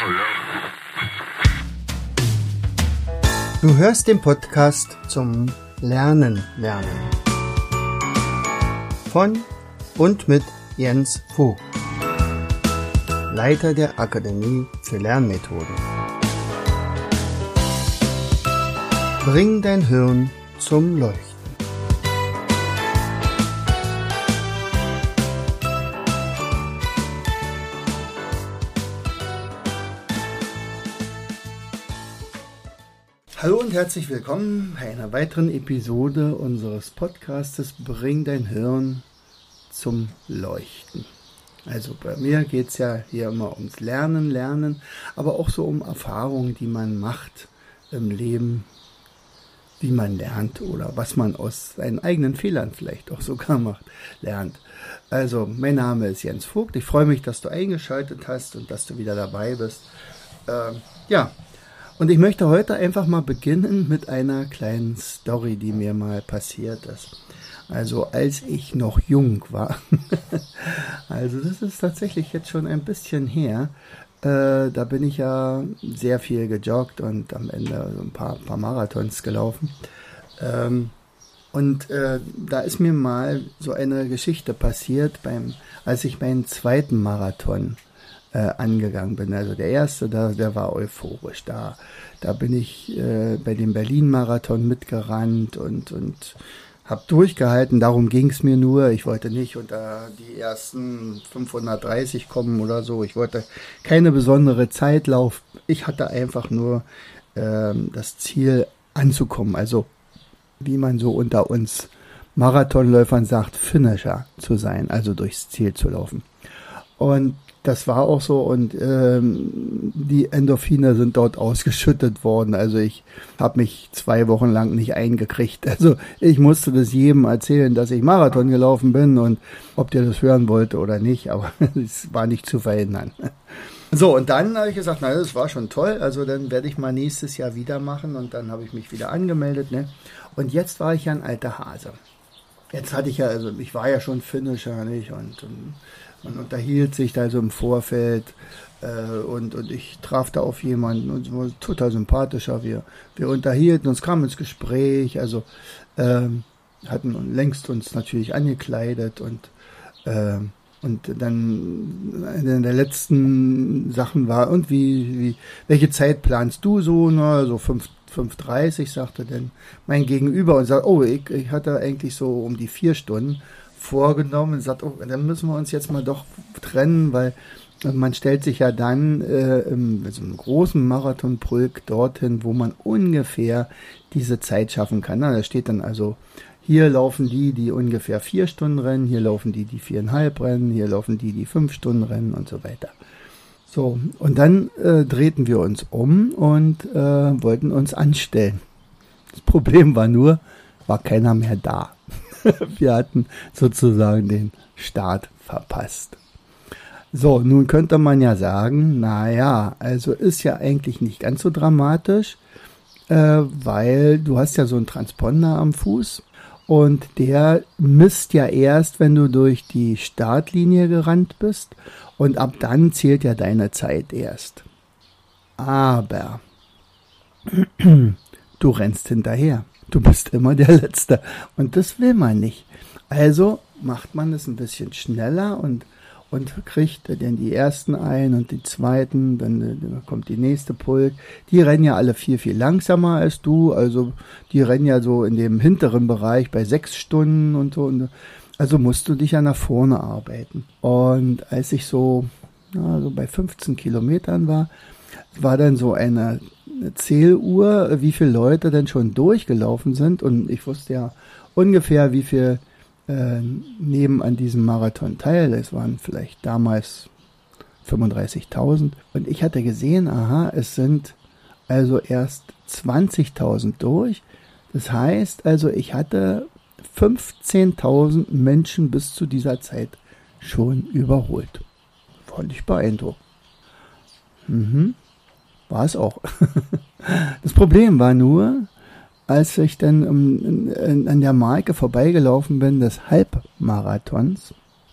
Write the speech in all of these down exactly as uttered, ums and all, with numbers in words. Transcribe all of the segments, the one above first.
Du hörst den Podcast zum Lernen lernen. Von und mit Jens Vogt, Leiter der Akademie für Lernmethoden. Bring dein Hirn zum Leuchten. Hallo und herzlich willkommen bei einer weiteren Episode unseres Podcastes Bring dein Hirn zum Leuchten. Also bei mir geht es ja hier immer ums Lernen, Lernen, aber auch so um Erfahrungen, die man macht im Leben, wie man lernt oder was man aus seinen eigenen Fehlern vielleicht auch sogar macht, lernt. Also mein Name ist Jens Vogt, ich freue mich, dass du eingeschaltet hast und dass du wieder dabei bist. Ähm, ja. Und ich möchte heute einfach mal beginnen mit einer kleinen Story, die mir mal passiert ist. Also als ich noch jung war, also das ist tatsächlich jetzt schon ein bisschen her, äh, da bin ich ja sehr viel gejoggt und am Ende so ein paar, paar Marathons gelaufen. Ähm, und äh, da ist mir mal so eine Geschichte passiert, beim, als ich meinen zweiten Marathon Äh, angegangen bin. Also der erste, da, der war euphorisch. Da, da bin ich äh, bei dem Berlin-Marathon mitgerannt und, und habe durchgehalten. Darum ging es mir nur. Ich wollte nicht unter die ersten fünfhundertdreißig kommen oder so. Ich wollte keine besondere Zeit laufen. Ich hatte einfach nur ähm, das Ziel anzukommen. Also wie man so unter uns Marathonläufern sagt, Finisher zu sein. Also durchs Ziel zu laufen. Und das war auch so und ähm, die Endorphine sind dort ausgeschüttet worden. Also ich habe mich zwei Wochen lang nicht eingekriegt. Also ich musste das jedem erzählen, dass ich Marathon gelaufen bin und ob der das hören wollte oder nicht, aber es war nicht zu verhindern. So, und dann habe ich gesagt, na, das war schon toll, also dann werde ich mal nächstes Jahr wieder machen und dann habe ich mich wieder angemeldet. Ne? Und jetzt war ich ja ein alter Hase. Jetzt hatte ich ja, also ich war ja schon Finisher, nicht? Und, und man unterhielt sich da so im Vorfeld äh, und, und ich traf da auf jemanden und war total sympathischer. Wir, wir unterhielten uns, kamen ins Gespräch, also ähm, hatten längst uns natürlich angekleidet und äh, und dann eine der letzten Sachen war, und wie, wie welche Zeit planst du so? Na, so fünf Uhr dreißig, sagte dann mein Gegenüber und sagt, oh, ich, ich hatte eigentlich so um die vier Stunden vorgenommen und sagt, oh, dann müssen wir uns jetzt mal doch trennen, weil man stellt sich ja dann äh, im so einem großen Marathonpulk dorthin, wo man ungefähr diese Zeit schaffen kann. Na, da steht dann also, hier laufen die, die ungefähr vier Stunden rennen, hier laufen die, die viereinhalb rennen, hier laufen die, die fünf Stunden rennen und so weiter. So, und dann äh, drehten wir uns um und äh, wollten uns anstellen. Das Problem war nur, war keiner mehr da. Wir hatten sozusagen den Start verpasst. So, nun könnte man ja sagen, naja, also ist ja eigentlich nicht ganz so dramatisch, äh, weil du hast ja so einen Transponder am Fuß und der misst ja erst, wenn du durch die Startlinie gerannt bist und ab dann zählt ja deine Zeit erst. Aber du rennst hinterher. Du bist immer der Letzte und das will man nicht. Also macht man es ein bisschen schneller und, und kriegt dann die ersten ein und die zweiten, dann, dann kommt die nächste Pulk. Die rennen ja alle viel, viel langsamer als du, also die rennen ja so in dem hinteren Bereich bei sechs Stunden und so. Und also musst du dich ja nach vorne arbeiten. Und als ich so, na, so bei fünfzehn Kilometern war, war dann so eine eine Zähluhr, wie viele Leute denn schon durchgelaufen sind und ich wusste ja ungefähr, wie viel äh, nehmen an diesem Marathon teil. Es waren vielleicht damals fünfunddreißigtausend und ich hatte gesehen, aha, es sind also erst zwanzigtausend durch. Das heißt also, ich hatte fünfzehntausend Menschen bis zu dieser Zeit schon überholt. Fand ich beeindruckend. Mhm. War es auch. Das Problem war nur, als ich dann um, an der Marke vorbeigelaufen bin des Halbmarathons,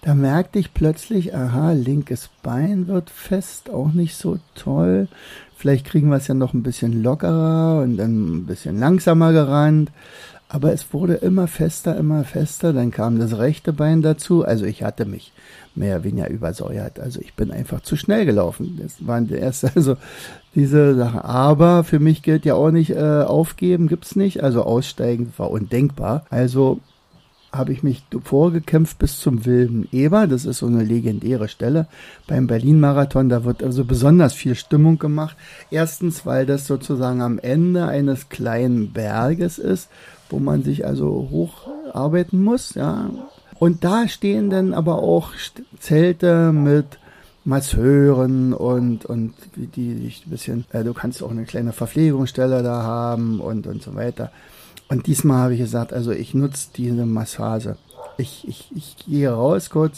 da merkte ich plötzlich, aha, linkes Bein wird fest, auch nicht so toll. Vielleicht kriegen wir es ja noch ein bisschen lockerer und dann ein bisschen langsamer gerannt. Aber es wurde immer fester, immer fester. Dann kam das rechte Bein dazu. Also ich hatte mich mehr oder weniger übersäuert. Also ich bin einfach zu schnell gelaufen. Das waren die erste, also diese Sachen. Aber für mich gilt ja auch nicht, äh, aufgeben gibt's nicht. Also aussteigen war undenkbar. Also habe ich mich vorgekämpft bis zum Wilden Eber. Das ist so eine legendäre Stelle beim Berlin-Marathon. Da wird also besonders viel Stimmung gemacht. Erstens, weil das sozusagen am Ende eines kleinen Berges ist, wo man sich also hocharbeiten muss, ja. Und da stehen dann aber auch Zelte mit Masseuren und, und die dich ein bisschen, äh, du kannst auch eine kleine Verpflegungsstelle da haben und, und so weiter. Und diesmal habe ich gesagt, also ich nutze diese Massage. Ich, ich, ich gehe raus kurz.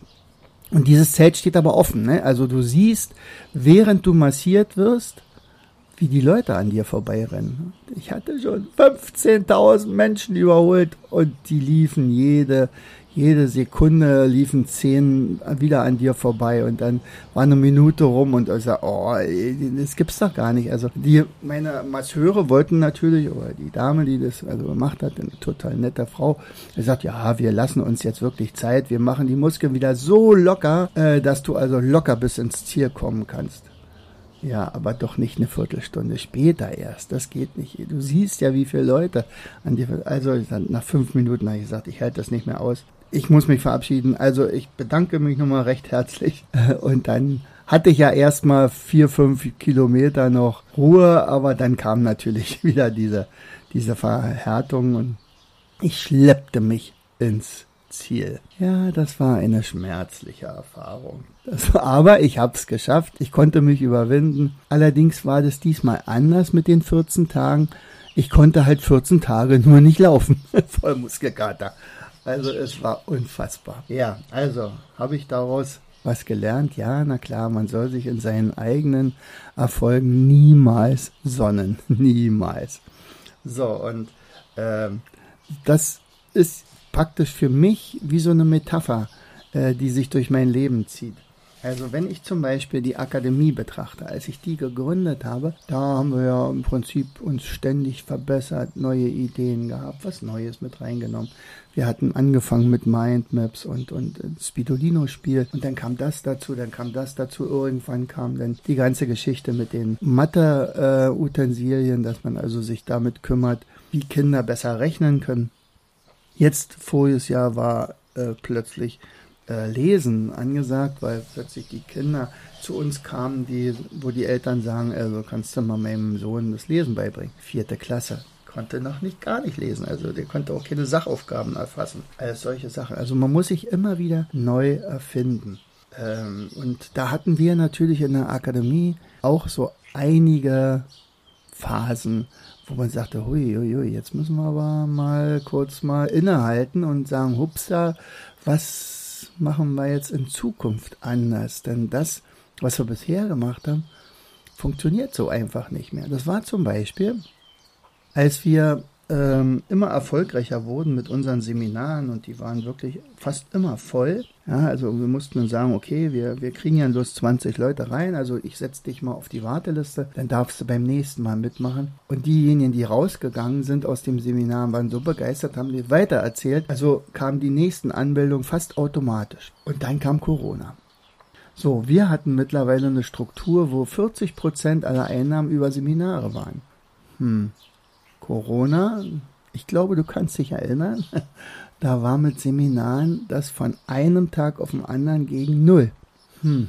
Und dieses Zelt steht aber offen, ne? Also du siehst, während du massiert wirst, wie die Leute an dir vorbeirennen. Ich hatte schon fünfzehntausend Menschen überholt und die liefen jede, jede Sekunde liefen zehn wieder an dir vorbei und dann war eine Minute rum und ich sag, oh, das gibt's doch gar nicht. Also die, meine Masseure wollten natürlich, oder die Dame, die das also gemacht hat, eine total nette Frau, die sagt, ja, wir lassen uns jetzt wirklich Zeit, wir machen die Muskeln wieder so locker, äh, dass du also locker bis ins Ziel kommen kannst. Ja, aber doch nicht eine Viertelstunde später erst. Das geht nicht. Du siehst ja, wie viele Leute an dir. Also nach fünf Minuten habe ich gesagt, ich halte das nicht mehr aus. Ich muss mich verabschieden. Also ich bedanke mich nochmal recht herzlich. Und dann hatte ich ja erstmal vier, fünf Kilometer noch Ruhe, aber dann kam natürlich wieder diese, diese Verhärtung und ich schleppte mich ins Ziel. Ja, das war eine schmerzliche Erfahrung. Das war, aber ich habe es geschafft. Ich konnte mich überwinden. Allerdings war das diesmal anders mit den vierzehn Tagen. Ich konnte halt vierzehn Tage nur nicht laufen. Voll Muskelkater. Also es war unfassbar. Ja, also habe ich daraus was gelernt? Ja, na klar, man soll sich in seinen eigenen Erfolgen niemals sonnen. Niemals. So, und ähm, das ist praktisch für mich wie so eine Metapher, äh, die sich durch mein Leben zieht. Also wenn ich zum Beispiel die Akademie betrachte, als ich die gegründet habe, da haben wir ja im Prinzip uns ständig verbessert, neue Ideen gehabt, was Neues mit reingenommen. Wir hatten angefangen mit Mindmaps und, und Spidolino-Spiel und dann kam das dazu, dann kam das dazu, irgendwann kam dann die ganze Geschichte mit den Mathe-Utensilien, dass man also sich damit kümmert, wie Kinder besser rechnen können. Jetzt, voriges Jahr, war äh, plötzlich äh, Lesen angesagt, weil plötzlich die Kinder zu uns kamen, die, wo die Eltern sagen, also kannst du mal meinem Sohn das Lesen beibringen. Vierte Klasse. Konnte noch nicht gar nicht lesen, also der konnte auch keine Sachaufgaben erfassen. Alles solche Sachen. Also man muss sich immer wieder neu erfinden. Ähm, und da hatten wir natürlich in der Akademie auch so einige Phasen, wo man sagte, hui, hui, hui, jetzt müssen wir aber mal kurz mal innehalten und sagen, hupsa, was machen wir jetzt in Zukunft anders? Denn das, was wir bisher gemacht haben, funktioniert so einfach nicht mehr. Das war zum Beispiel, als wir ähm, immer erfolgreicher wurden mit unseren Seminaren und die waren wirklich fast immer voll. Ja, also wir mussten dann sagen, okay, wir, wir kriegen ja bloß zwanzig Leute rein, also ich setze dich mal auf die Warteliste, dann darfst du beim nächsten Mal mitmachen. Und diejenigen, die rausgegangen sind aus dem Seminar, waren so begeistert, haben die weitererzählt, also kamen die nächsten Anmeldungen fast automatisch. Und dann kam Corona. So, wir hatten mittlerweile eine Struktur, wo vierzig Prozent aller Einnahmen über Seminare waren. Hm. Corona, ich glaube, du kannst dich erinnern, da war mit Seminaren das von einem Tag auf den anderen gegen null. Hm.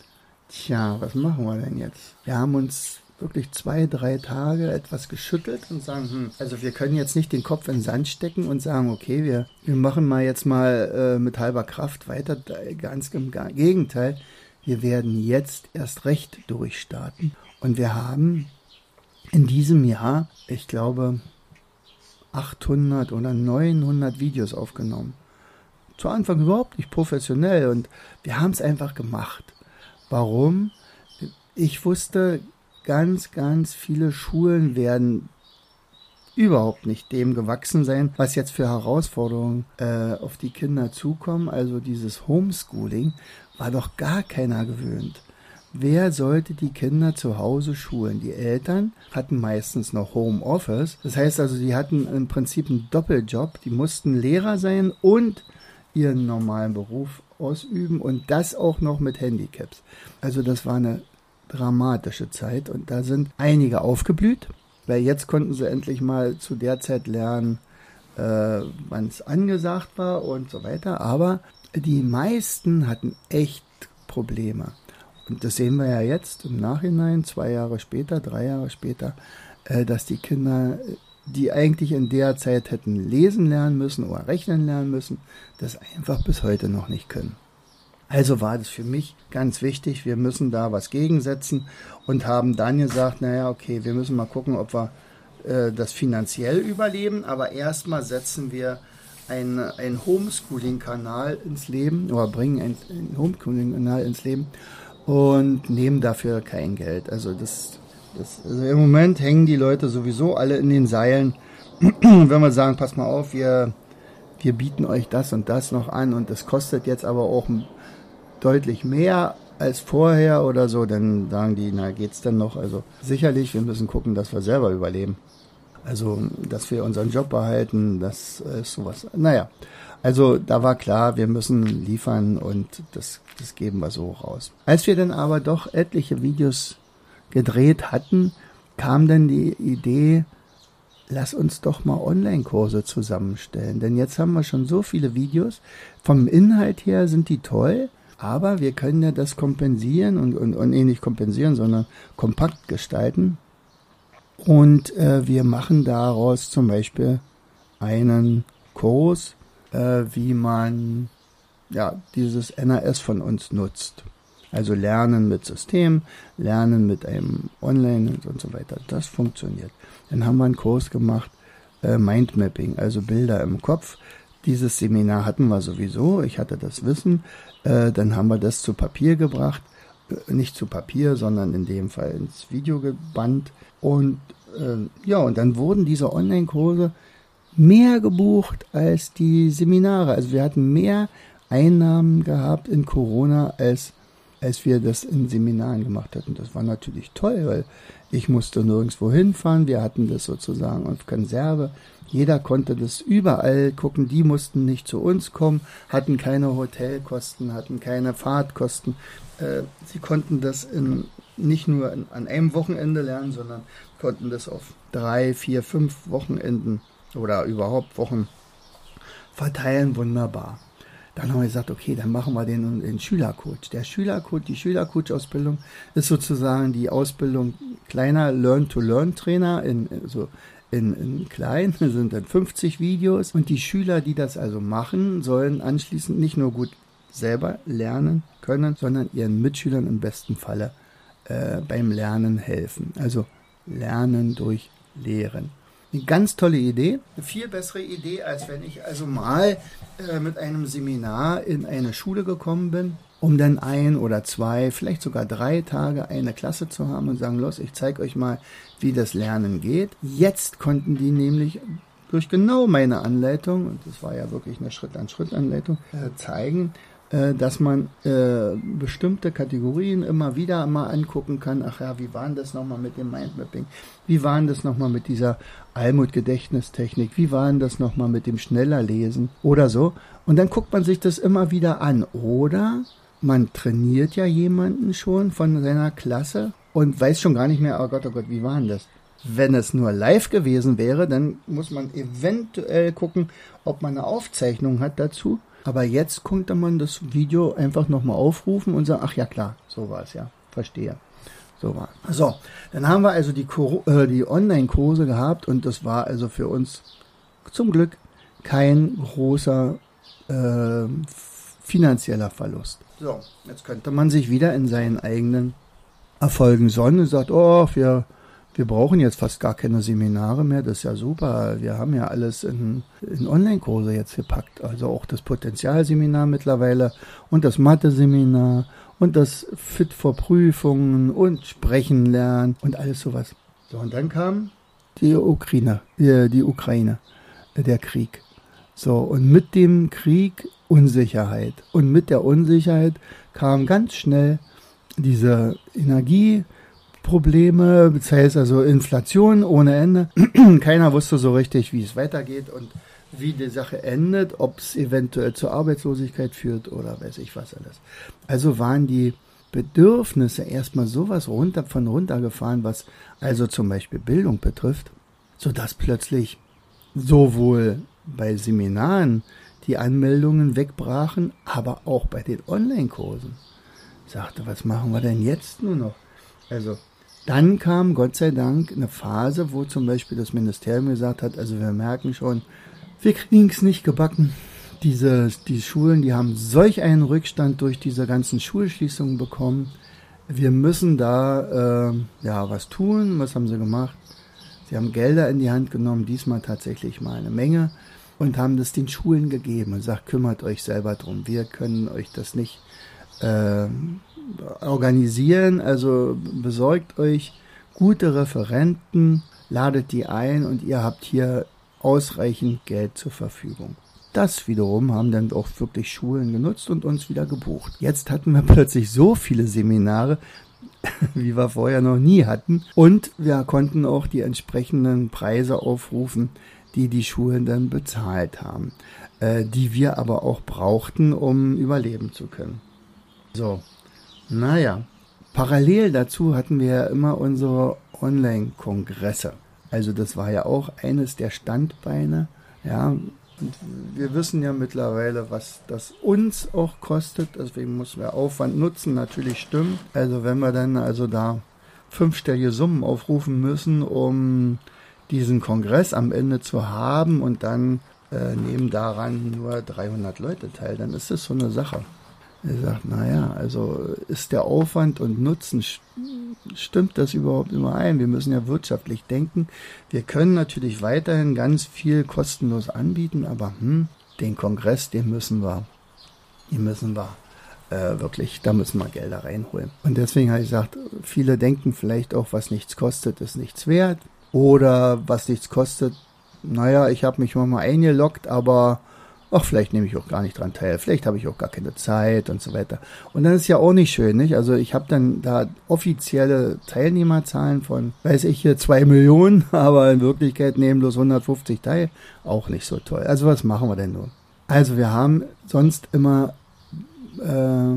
Tja, was machen wir denn jetzt? Wir haben uns wirklich zwei, drei Tage etwas geschüttelt und sagen, hm, also wir können jetzt nicht den Kopf in den Sand stecken und sagen, okay, wir, wir machen mal jetzt mal äh, mit halber Kraft weiter. Ganz im Gegenteil, wir werden jetzt erst recht durchstarten. Und wir haben in diesem Jahr, ich glaube, achthundert oder neunhundert Videos aufgenommen. Zu Anfang überhaupt nicht professionell und wir haben es einfach gemacht. Warum? Ich wusste, ganz, ganz viele Schulen werden überhaupt nicht dem gewachsen sein, was jetzt für Herausforderungen äh, auf die Kinder zukommen. Also dieses Homeschooling war doch gar keiner gewöhnt. Wer sollte die Kinder zu Hause schulen? Die Eltern hatten meistens noch Homeoffice. Das heißt also, die hatten im Prinzip einen Doppeljob. Die mussten Lehrer sein und ihren normalen Beruf ausüben und das auch noch mit Handicaps. Also das war eine dramatische Zeit und da sind einige aufgeblüht, weil jetzt konnten sie endlich mal zu der Zeit lernen, äh, wann es angesagt war und so weiter. Aber die meisten hatten echt Probleme. Und das sehen wir ja jetzt im Nachhinein, zwei Jahre später, drei Jahre später, äh, dass die Kinder, die eigentlich in der Zeit hätten lesen lernen müssen oder rechnen lernen müssen, das einfach bis heute noch nicht können. Also war das für mich ganz wichtig, wir müssen da was gegensetzen und haben dann gesagt, naja, okay, wir müssen mal gucken, ob wir äh, das finanziell überleben, aber erstmal setzen wir einen, einen Homeschooling-Kanal ins Leben oder bringen einen, einen Homeschooling-Kanal ins Leben und nehmen dafür kein Geld. Also das, das also im Moment hängen die Leute sowieso alle in den Seilen. Wenn wir sagen, pass mal auf, wir, wir bieten euch das und das noch an und das kostet jetzt aber auch deutlich mehr als vorher oder so, dann sagen die, na geht's denn noch? Also sicherlich, wir müssen gucken, dass wir selber überleben. Also, dass wir unseren Job behalten, das ist sowas. Naja, also da war klar, wir müssen liefern und das, das geben wir so raus. Als wir dann aber doch etliche Videos gedreht hatten, kam dann die Idee, lass uns doch mal Online-Kurse zusammenstellen. Denn jetzt haben wir schon so viele Videos. Vom Inhalt her sind die toll, aber wir können ja das kompensieren und, und, und eh nicht kompensieren, sondern kompakt gestalten. Und äh, wir machen daraus zum Beispiel einen Kurs, äh, wie man ja dieses N A S von uns nutzt. Also Lernen mit System, Lernen mit einem Online und, und so weiter. Das funktioniert. Dann haben wir einen Kurs gemacht, äh, Mindmapping, also Bilder im Kopf. Dieses Seminar hatten wir sowieso. Ich hatte das Wissen. Äh, dann haben wir das zu Papier gebracht. Äh, nicht zu Papier, sondern in dem Fall ins Video gebannt. Und äh, ja, und dann wurden diese Online-Kurse mehr gebucht als die Seminare. Also wir hatten mehr Einnahmen gehabt in Corona, als, als wir das in Seminaren gemacht hatten. Das war natürlich toll, weil ich musste nirgendwo hinfahren. Wir hatten das sozusagen auf Konserve. Jeder konnte das überall gucken. Die mussten nicht zu uns kommen, hatten keine Hotelkosten, hatten keine Fahrtkosten. Äh, sie konnten das in, nicht nur in, an einem Wochenende lernen, sondern konnten das auf drei, vier, fünf Wochenenden oder überhaupt Wochen verteilen. Wunderbar. Dann haben wir gesagt, okay, dann machen wir den, den Schülercoach. Der Schülercoach, die Schülercoach-Ausbildung ist sozusagen die Ausbildung kleiner Learn-to-Learn-Trainer in, so in, in klein, das sind dann fünfzig Videos. Und die Schüler, die das also machen, sollen anschließend nicht nur gut selber lernen können, sondern ihren Mitschülern im besten Falle äh, beim Lernen helfen. Also Lernen durch Lehren. Eine ganz tolle Idee, eine viel bessere Idee, als wenn ich also mal äh, mit einem Seminar in eine Schule gekommen bin, um dann ein oder zwei, vielleicht sogar drei Tage eine Klasse zu haben und sagen, los, ich zeige euch mal, wie das Lernen geht. Jetzt konnten die nämlich durch genau meine Anleitung, und das war ja wirklich eine Schritt-an-Schritt-Anleitung, äh, zeigen, dass man äh, bestimmte Kategorien immer wieder mal angucken kann. Ach ja, wie war denn das nochmal mit dem Mindmapping? Wie war denn das nochmal mit dieser Almut-Gedächtnistechnik? Wie war denn das nochmal mit dem schneller Lesen? Oder so. Und dann guckt man sich das immer wieder an. Oder man trainiert ja jemanden schon von seiner Klasse und weiß schon gar nicht mehr, oh Gott, oh Gott, wie war denn das? Wenn es nur live gewesen wäre, dann muss man eventuell gucken, ob man eine Aufzeichnung hat dazu. Aber jetzt konnte man das Video einfach nochmal aufrufen und sagen, ach ja klar, so war es ja, verstehe. So war es. So, dann haben wir also die, äh, die Online-Kurse gehabt und das war also für uns zum Glück kein großer äh, finanzieller Verlust. So, jetzt könnte man sich wieder in seinen eigenen Erfolgen sonnen und sagt, oh, wir Wir brauchen jetzt fast gar keine Seminare mehr, das ist ja super. Wir haben ja alles in, in Online-Kurse jetzt gepackt. Also auch das Potenzialseminar mittlerweile und das Mathe-Seminar und das Fit vor Prüfungen und Sprechen lernen und alles sowas. So, und dann kam Die Ukraine, die, die Ukraine, der Krieg. So, und mit dem Krieg Unsicherheit. Und mit der Unsicherheit kam ganz schnell diese Energieprobleme, das heißt also Inflation ohne Ende. Keiner wusste so richtig, wie es weitergeht und wie die Sache endet, ob es eventuell zur Arbeitslosigkeit führt oder weiß ich was alles. Also waren die Bedürfnisse erstmal sowas runter von runtergefahren, was also zum Beispiel Bildung betrifft, sodass plötzlich sowohl bei Seminaren die Anmeldungen wegbrachen, aber auch bei den Online-Kursen. Sagte, was machen wir denn jetzt nur noch? Also dann kam Gott sei Dank eine Phase, wo zum Beispiel das Ministerium gesagt hat, also wir merken schon, wir kriegen es nicht gebacken. Diese, die Schulen, die haben solch einen Rückstand durch diese ganzen Schulschließungen bekommen. Wir müssen da äh, ja was tun. Was haben sie gemacht? Sie haben Gelder in die Hand genommen, diesmal tatsächlich mal eine Menge, und haben das den Schulen gegeben und sagt, kümmert euch selber drum. Wir können euch das nicht äh, organisieren, also besorgt euch gute Referenten, ladet die ein und ihr habt hier ausreichend Geld zur Verfügung. Das wiederum haben dann auch wirklich Schulen genutzt und uns wieder gebucht. Jetzt hatten wir plötzlich so viele Seminare, wie wir vorher noch nie hatten. Und wir konnten auch die entsprechenden Preise aufrufen, die die Schulen dann bezahlt haben, äh, die wir aber auch brauchten, um überleben zu können. So, naja, parallel dazu hatten wir ja immer unsere Online-Kongresse. Also das war ja auch eines der Standbeine, ja. Und wir wissen ja mittlerweile, was das uns auch kostet, deswegen müssen wir Aufwand nutzen, natürlich stimmt. Also wenn wir dann also da fünfstellige Summen aufrufen müssen, um diesen Kongress am Ende zu haben und dann äh, nehmen daran nur dreihundert Leute teil, dann ist das so eine Sache. Er sagt, naja, also ist der Aufwand und Nutzen, stimmt das überhaupt überein? Wir müssen ja wirtschaftlich denken. Wir können natürlich weiterhin ganz viel kostenlos anbieten, aber hm, den Kongress, den müssen wir, den müssen wir äh, wirklich, da müssen wir Gelder reinholen. Und deswegen habe ich gesagt, viele denken vielleicht auch, was nichts kostet, ist nichts wert. Oder was nichts kostet, naja, ich habe mich mal eingeloggt, aber ach, vielleicht nehme ich auch gar nicht dran teil, vielleicht habe ich auch gar keine Zeit und so weiter. Und dann ist ja auch nicht schön, nicht? Also ich habe dann da offizielle Teilnehmerzahlen von, weiß ich hier, zwei Millionen, aber in Wirklichkeit nehmen bloß hundertfünfzig teil. Auch nicht so toll. Also was machen wir denn nun? Also wir haben sonst immer äh,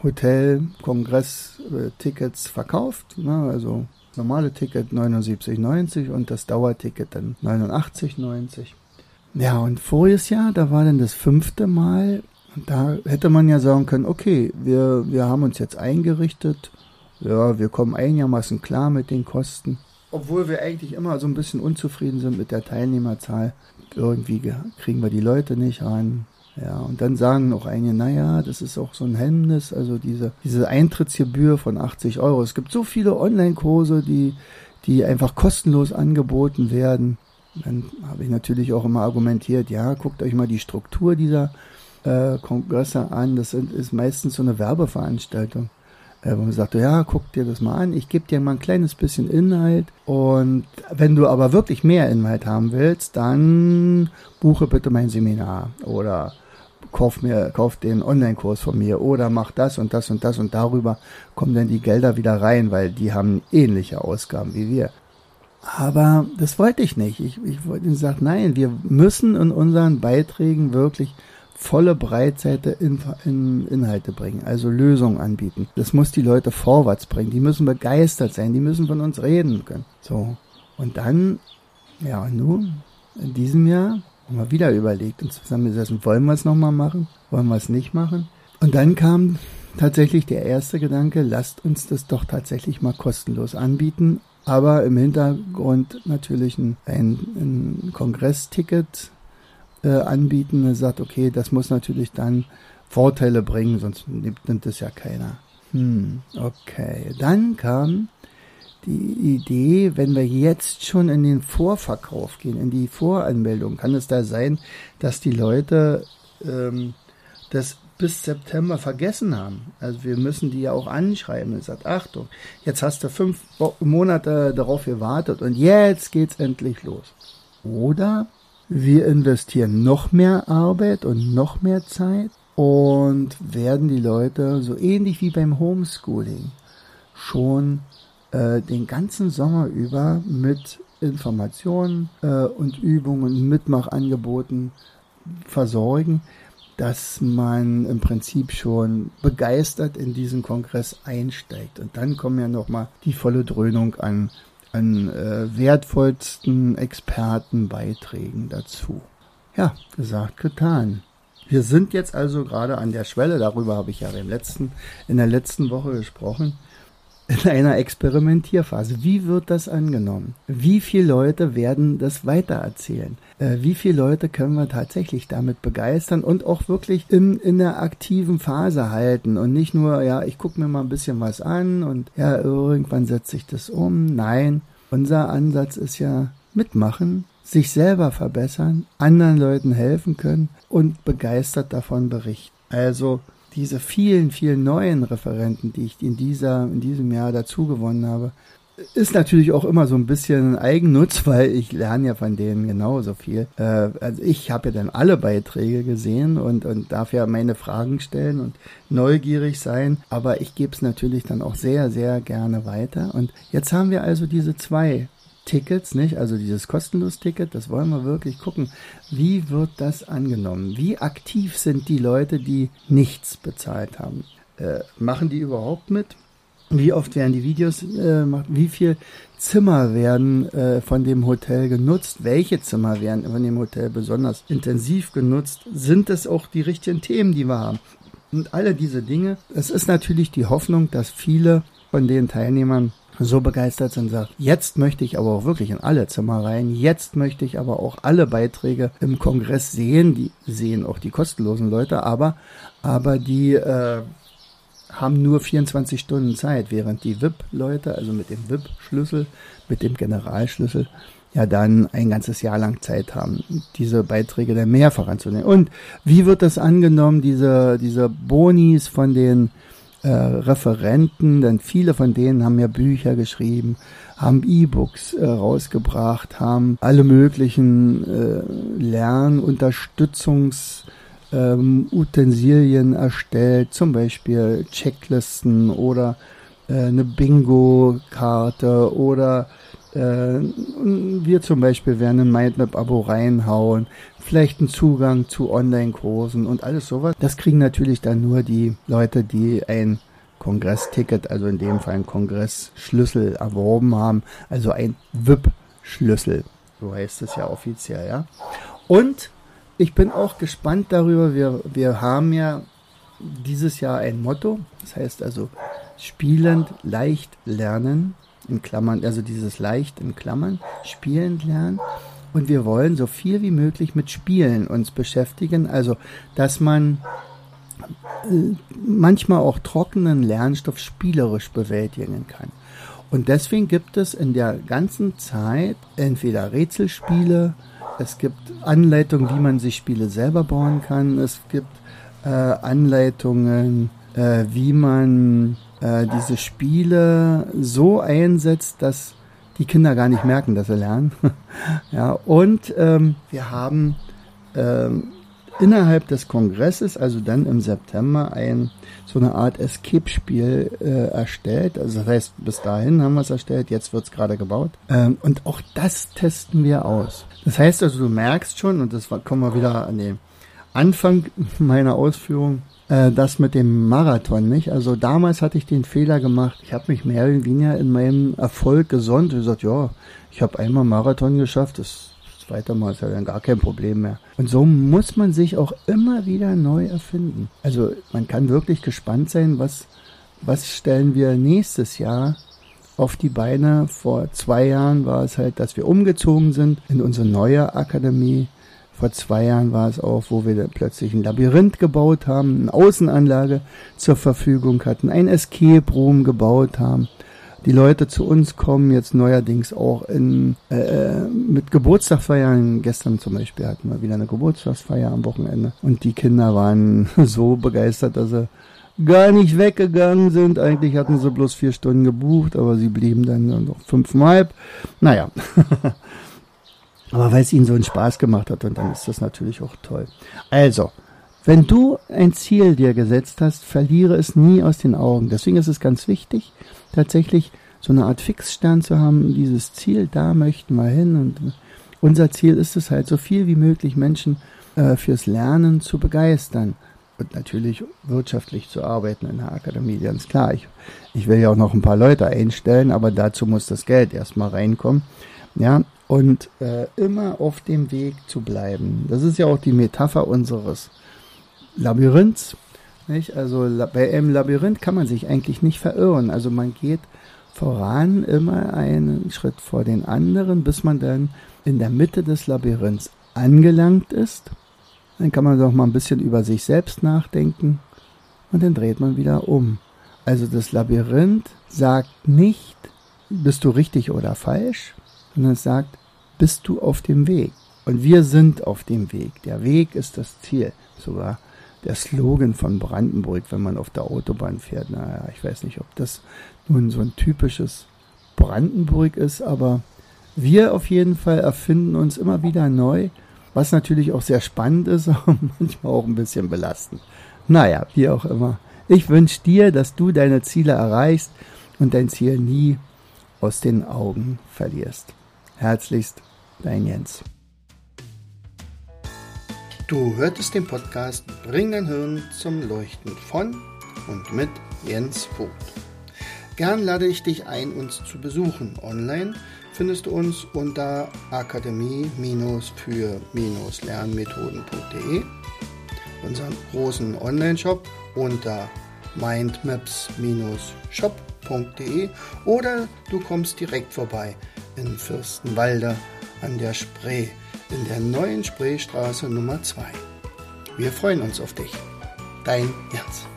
Hotel-Kongress-Tickets verkauft, ne? Also normale Ticket neunundsiebzig neunzig und das Dauerticket dann neunundachtzig neunzig. Ja, und voriges Jahr, da war dann das fünfte Mal, und da hätte man ja sagen können, okay, wir, wir haben uns jetzt eingerichtet, ja, wir kommen einigermaßen klar mit den Kosten, obwohl wir eigentlich immer so ein bisschen unzufrieden sind mit der Teilnehmerzahl. Irgendwie kriegen wir die Leute nicht ran. Ja, und dann sagen auch einige, naja, das ist auch so ein Hemmnis, also diese, diese Eintrittsgebühr von achtzig Euro. Es gibt so viele Online-Kurse, die, die einfach kostenlos angeboten werden. Dann habe ich natürlich auch immer argumentiert, ja, guckt euch mal die Struktur dieser äh, Kongresse an. Das sind, ist meistens so eine Werbeveranstaltung, äh, wo man sagt, ja, guck dir das mal an, ich gebe dir mal ein kleines bisschen Inhalt. Und wenn du aber wirklich mehr Inhalt haben willst, dann buche bitte mein Seminar oder kauf mir, kauf den Online-Kurs von mir oder mach das und das und das und darüber kommen dann die Gelder wieder rein, weil die haben ähnliche Ausgaben wie wir. Aber das wollte ich nicht. Ich, ich wollte sagen, nein, wir müssen in unseren Beiträgen wirklich volle Breitseite in, in Inhalte bringen, also Lösungen anbieten. Das muss die Leute vorwärts bringen. Die müssen begeistert sein, die müssen von uns reden können. So, und dann, ja, und nun, in diesem Jahr haben wir wieder überlegt und zusammengesessen, wollen wir es nochmal machen, wollen wir es nicht machen? Und dann kam tatsächlich der erste Gedanke, lasst uns das doch tatsächlich mal kostenlos anbieten, aber im Hintergrund natürlich ein, ein, ein Kongressticket äh, anbieten. Er sagt, okay, das muss natürlich dann Vorteile bringen, sonst nimmt, nimmt es ja keiner. Hm, okay. Dann kam die Idee, wenn wir jetzt schon in den Vorverkauf gehen, in die Voranmeldung, kann es da sein, dass die Leute ähm, das bis September vergessen haben. Also wir müssen die ja auch anschreiben und sagt, Achtung, jetzt hast du fünf Monate darauf gewartet und jetzt geht's endlich los. Oder wir investieren noch mehr Arbeit und noch mehr Zeit und werden die Leute, so ähnlich wie beim Homeschooling, schon äh, den ganzen Sommer über mit Informationen äh, und Übungen, Mitmachangeboten versorgen, dass man im Prinzip schon begeistert in diesen Kongress einsteigt. Und dann kommen ja nochmal die volle Dröhnung an, an äh, wertvollsten Expertenbeiträgen dazu. Ja, gesagt, getan. Wir sind jetzt also gerade an der Schwelle, darüber habe ich ja im letzten, in der letzten Woche gesprochen, in einer Experimentierphase. Wie wird das angenommen? Wie viele Leute werden das weitererzählen? Äh, wie viele Leute können wir tatsächlich damit begeistern und auch wirklich in, in der aktiven Phase halten und nicht nur, ja, ich gucke mir mal ein bisschen was an und ja, irgendwann setze ich das um. Nein, unser Ansatz ist ja mitmachen, sich selber verbessern, anderen Leuten helfen können und begeistert davon berichten. Also diese vielen, vielen neuen Referenten, die ich in dieser, in diesem Jahr dazu gewonnen habe, ist natürlich auch immer so ein bisschen Eigennutz, weil ich lerne ja von denen genauso viel. Äh, also ich habe ja dann alle Beiträge gesehen und, und darf ja meine Fragen stellen und neugierig sein, aber ich gebe es natürlich dann auch sehr, sehr gerne weiter. Und jetzt haben wir also diese zwei Tickets, nicht? Also dieses Kostenlos-Ticket, das wollen wir wirklich gucken. Wie wird das angenommen? Wie aktiv sind die Leute, die nichts bezahlt haben? Äh, machen die überhaupt mit? Wie oft werden die Videos äh, gemacht? Wie viel Zimmer werden äh, von dem Hotel genutzt? Welche Zimmer werden von dem Hotel besonders intensiv genutzt? Sind es auch die richtigen Themen, die wir haben? Und alle diese Dinge. Es ist natürlich die Hoffnung, dass viele von den Teilnehmern so begeistert sind und sagt, jetzt möchte ich aber auch wirklich in alle Zimmer rein, jetzt möchte ich aber auch alle Beiträge im Kongress sehen, die sehen auch die kostenlosen Leute, aber, aber die äh, haben nur vierundzwanzig Stunden Zeit, während die V I P-Leute, also mit dem V I P-Schlüssel, mit dem Generalschlüssel, ja dann ein ganzes Jahr lang Zeit haben, diese Beiträge dann mehrfach anzunehmen. Und wie wird das angenommen, diese, diese Bonis von den Äh, Referenten, denn viele von denen haben ja Bücher geschrieben, haben E-Books äh, rausgebracht, haben alle möglichen äh, Lernunterstützungsutensilien ähm, erstellt, zum Beispiel Checklisten oder äh, eine Bingo-Karte oder äh, wir zum Beispiel werden ein Mindmap-Abo reinhauen, vielleicht einen Zugang zu Online-Kursen und alles sowas. Das kriegen natürlich dann nur die Leute, die ein Kongressticket, also in dem Fall einen Kongressschlüssel erworben haben, also ein V I P-Schlüssel. So heißt es ja offiziell, ja. Und ich bin auch gespannt darüber, wir, wir haben ja dieses Jahr ein Motto, das heißt also spielend leicht lernen, in Klammern, also dieses leicht in Klammern, spielend lernen. Und wir wollen so viel wie möglich mit Spielen uns beschäftigen, also dass man äh, manchmal auch trockenen Lernstoff spielerisch bewältigen kann. Und deswegen gibt es in der ganzen Zeit entweder Rätselspiele, es gibt Anleitungen, wie man sich Spiele selber bauen kann, es gibt äh, Anleitungen, äh, wie man äh, diese Spiele so einsetzt, dass die Kinder gar nicht merken, dass sie lernen. Ja, und ähm, wir haben ähm, innerhalb des Kongresses, also dann im September, ein so eine Art Escape-Spiel äh, erstellt. Also das heißt, bis dahin haben wir es erstellt, jetzt wird es gerade gebaut. Ähm, und auch das testen wir aus. Das heißt also, du merkst schon, und das war, kommen wir wieder an den Anfang meiner Ausführung, äh, das mit dem Marathon, nicht? Also damals hatte ich den Fehler gemacht, ich habe mich mehr oder weniger in meinem Erfolg gesonnt und gesagt, ja, ich habe einmal Marathon geschafft, das zweite Mal ist ja dann gar kein Problem mehr. Und so muss man sich auch immer wieder neu erfinden. Also man kann wirklich gespannt sein, was, was stellen wir nächstes Jahr auf die Beine. Vor zwei Jahren war es halt, dass wir umgezogen sind in unsere neue Akademie. Vor zwei Jahren war es auch, wo wir dann plötzlich ein Labyrinth gebaut haben, eine Außenanlage zur Verfügung hatten, ein Escape Room gebaut haben, die Leute zu uns kommen, jetzt neuerdings auch in äh, mit Geburtstagsfeiern. Gestern zum Beispiel hatten wir wieder eine Geburtstagsfeier am Wochenende und die Kinder waren so begeistert, dass sie gar nicht weggegangen sind. Eigentlich hatten sie bloß vier Stunden gebucht, aber sie blieben dann noch fünfeinhalb. Naja, aber weil es ihnen so einen Spaß gemacht hat und dann ist das natürlich auch toll. Also, wenn du ein Ziel dir gesetzt hast, verliere es nie aus den Augen. Deswegen ist es ganz wichtig, tatsächlich so eine Art Fixstern zu haben, dieses Ziel, da möchten wir hin. Und unser Ziel ist es halt, so viel wie möglich Menschen äh, fürs Lernen zu begeistern und natürlich wirtschaftlich zu arbeiten in der Akademie, ganz klar. Ich, ich will ja auch noch ein paar Leute einstellen, aber dazu muss das Geld erstmal reinkommen. Ja, und äh, immer auf dem Weg zu bleiben. Das ist ja auch die Metapher unseres Labyrinths. Nicht? Also bei einem Labyrinth kann man sich eigentlich nicht verirren. Also man geht voran immer einen Schritt vor den anderen, bis man dann in der Mitte des Labyrinths angelangt ist. Dann kann man doch mal ein bisschen über sich selbst nachdenken und dann dreht man wieder um. Also das Labyrinth sagt nicht, bist du richtig oder falsch, sondern es sagt, bist du auf dem Weg. Und wir sind auf dem Weg. Der Weg ist das Ziel. Sogar der Slogan von Brandenburg, wenn man auf der Autobahn fährt. Naja, ich weiß nicht, ob das nun so ein typisches Brandenburg ist, aber wir auf jeden Fall erfinden uns immer wieder neu, was natürlich auch sehr spannend ist, aber manchmal auch ein bisschen belastend. Naja, wie auch immer. Ich wünsche dir, dass du deine Ziele erreichst und dein Ziel nie aus den Augen verlierst. Herzlichst, dein Jens. Du hörtest den Podcast Bring dein Hirn zum Leuchten von und mit Jens Vogt. Gern lade ich dich ein, uns zu besuchen. Online findest du uns unter akademie für lernmethoden punkt de, unseren großen Online-Shop unter mindmaps shop punkt de oder du kommst direkt vorbei in Fürstenwalde an der Spree, in der neuen Spreestraße Nummer zwei. Wir freuen uns auf dich. Dein Jens.